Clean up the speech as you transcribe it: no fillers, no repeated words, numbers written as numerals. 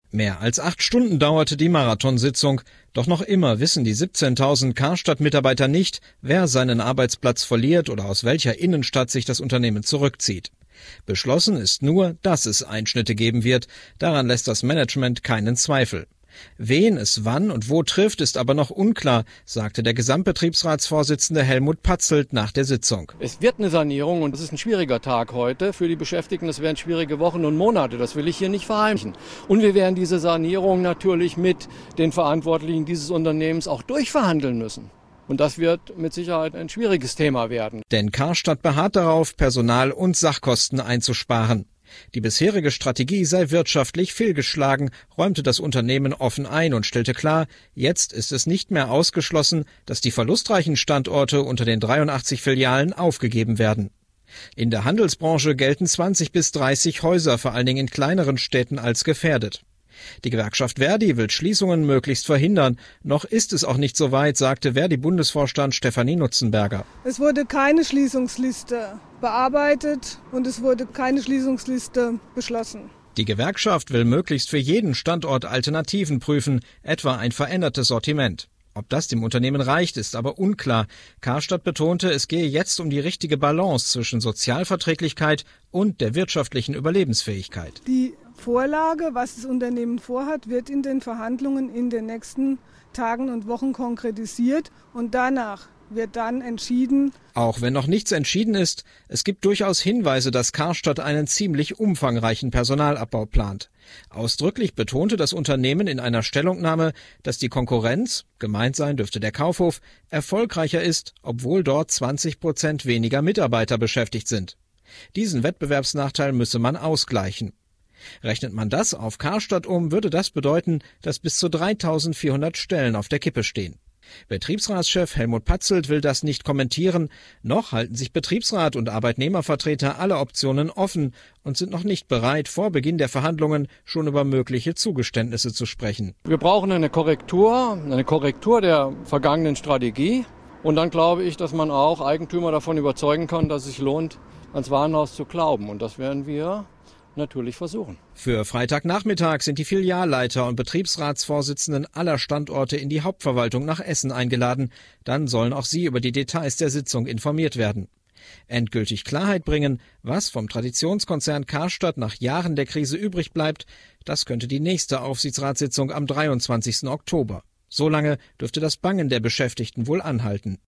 Mehr als 8 Stunden dauerte die Marathonsitzung. Doch noch immer wissen die 17.000 Karstadt-Mitarbeiter nicht, wer seinen Arbeitsplatz verliert oder aus welcher Innenstadt sich das Unternehmen zurückzieht. Beschlossen ist nur, dass es Einschnitte geben wird. Daran lässt das Management keinen Zweifel. Wen es wann und wo trifft, ist aber noch unklar, sagte der Gesamtbetriebsratsvorsitzende Helmut Patzelt nach der Sitzung. Es wird eine Sanierung und es ist ein schwieriger Tag heute für die Beschäftigten. Es werden schwierige Wochen und Monate, das will ich hier nicht verheimlichen. Und wir werden diese Sanierung natürlich mit den Verantwortlichen dieses Unternehmens auch durchverhandeln müssen. Und das wird mit Sicherheit ein schwieriges Thema werden. Denn Karstadt beharrt darauf, Personal- und Sachkosten einzusparen. Die bisherige Strategie sei wirtschaftlich fehlgeschlagen, räumte das Unternehmen offen ein und stellte klar, jetzt ist es nicht mehr ausgeschlossen, dass die verlustreichen Standorte unter den 83 Filialen aufgegeben werden. In der Handelsbranche gelten 20 bis 30 Häuser, vor allen Dingen in kleineren Städten, als gefährdet. Die Gewerkschaft Verdi will Schließungen möglichst verhindern. Noch ist es auch nicht so weit, sagte Verdi-Bundesvorstand Stefanie Nutzenberger. Es wurde keine Schließungsliste bearbeitet und es wurde keine Schließungsliste beschlossen. Die Gewerkschaft will möglichst für jeden Standort Alternativen prüfen, etwa ein verändertes Sortiment. Ob das dem Unternehmen reicht, ist aber unklar. Karstadt betonte, es gehe jetzt um die richtige Balance zwischen Sozialverträglichkeit und der wirtschaftlichen Überlebensfähigkeit. Die Vorlage, was das Unternehmen vorhat, wird in den Verhandlungen in den nächsten Tagen und Wochen konkretisiert und danach wird dann entschieden. Auch wenn noch nichts entschieden ist, es gibt durchaus Hinweise, dass Karstadt einen ziemlich umfangreichen Personalabbau plant. Ausdrücklich betonte das Unternehmen in einer Stellungnahme, dass die Konkurrenz, gemeint sein dürfte der Kaufhof, erfolgreicher ist, obwohl dort 20% weniger Mitarbeiter beschäftigt sind. Diesen Wettbewerbsnachteil müsse man ausgleichen. Rechnet man das auf Karstadt um, würde das bedeuten, dass bis zu 3.400 Stellen auf der Kippe stehen. Betriebsratschef Helmut Patzelt will das nicht kommentieren, noch halten sich Betriebsrat und Arbeitnehmervertreter alle Optionen offen und sind noch nicht bereit, vor Beginn der Verhandlungen schon über mögliche Zugeständnisse zu sprechen. Wir brauchen eine Korrektur der vergangenen Strategie. Und dann glaube ich, dass man auch Eigentümer davon überzeugen kann, dass es sich lohnt, ans Warenhaus zu glauben. Und das werden wir natürlich versuchen. Für Freitagnachmittag sind die Filialleiter und Betriebsratsvorsitzenden aller Standorte in die Hauptverwaltung nach Essen eingeladen. Dann sollen auch sie über die Details der Sitzung informiert werden. Endgültig Klarheit bringen, was vom Traditionskonzern Karstadt nach Jahren der Krise übrig bleibt, das könnte die nächste Aufsichtsratssitzung am 23. Oktober. So lange dürfte das Bangen der Beschäftigten wohl anhalten.